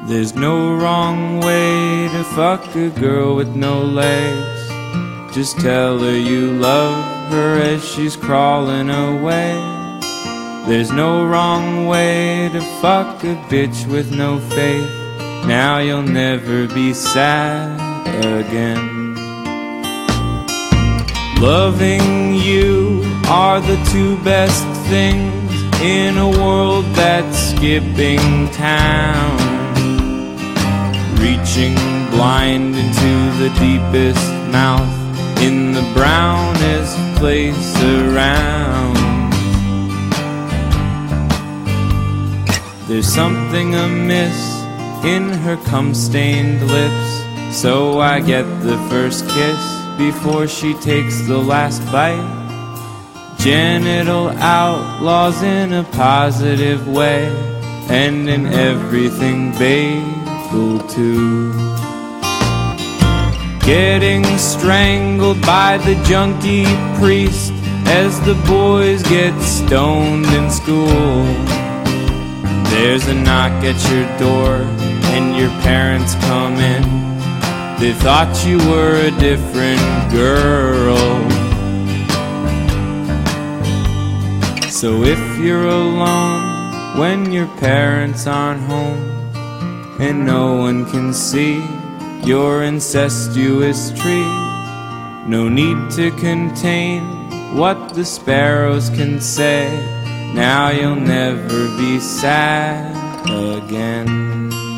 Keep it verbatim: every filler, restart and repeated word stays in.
There's no wrong way to fuck a girl with no legs. Just tell her you love her as she's crawling away. There's no wrong way to fuck a bitch with no faith. Now you'll never be sad again. Loving you are the two best things in a world that's skipping town, reaching blind into the deepest mouth in the brownest place around. There's something amiss in her cum-stained lips, so I get the first kiss before she takes the last bite. Genital outlaws in a positive way, and in everything bagel too. Getting strangled by the junkie priest as the boys get stoned in school. There's a knock at your door and your parents come in. They thought you were a different girl. So if you're alone when your parents aren't home and no one can see your incestuous tree, no need to contain what the sparrows can say. Now you'll never be sad again.